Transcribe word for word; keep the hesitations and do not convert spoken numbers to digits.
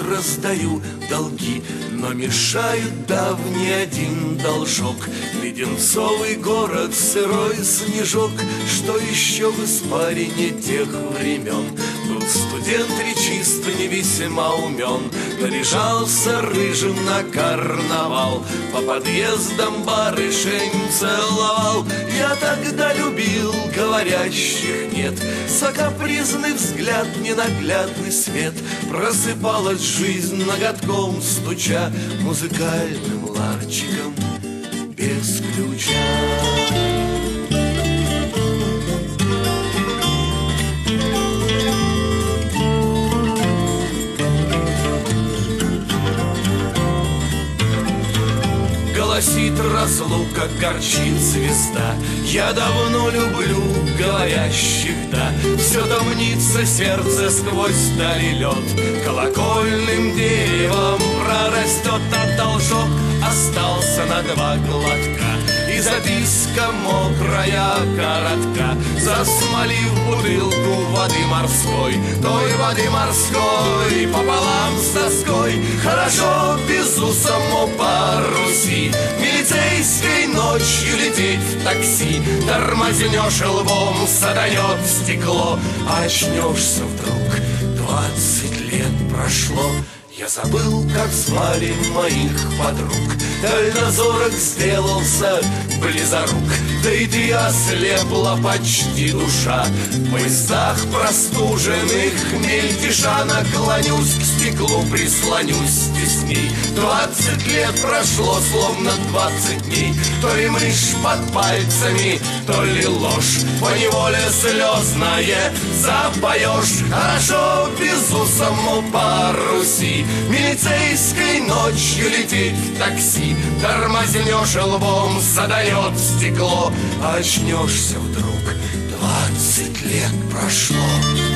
раздаю долги, но мешают давний один должок. Леденцовый город, сырой снежок, что еще в испарине тех времен. Был студент речист, не весьма умен, наряжался рыжим на карнавал, по подъездам барышень целовал. Я тогда любил говорящих нет, за капризный взгляд, ненаглядный свет. Просыпалась жизнь ноготком стуча, музыкальным ларчиком без ключа. Гласит разлука, горчит звезда. Я давно люблю говорящих, да. Все томнится сердце сквозь дали лед. Колокольным деревом прорастет, а должок остался на два глотка. И записка мокрая, коротка, засмолив бутылку воды морской. Той воды морской пополам с тоской. Хорошо безусому по Руси милицейской ночью лететь в такси. Тормознешь лбом, саданет стекло, а очнешься вдруг. Двадцать лет прошло. Я забыл, как звали моих подруг. Дальнозорок сделался близорук, да и ты ослепла почти душа. В поездах простуженных мельтеша наклонюсь к стеклу, прислонюсь тесней. Двадцать лет прошло, словно двадцать дней. То ли мышь под пальцами, то ли ложь, поневоле слезное запоешь. Хорошо безусому по Руси милицейской ночью лететь в такси. Тормознешь лбом, задает стекло, очнешься вдруг. Двадцать лет прошло.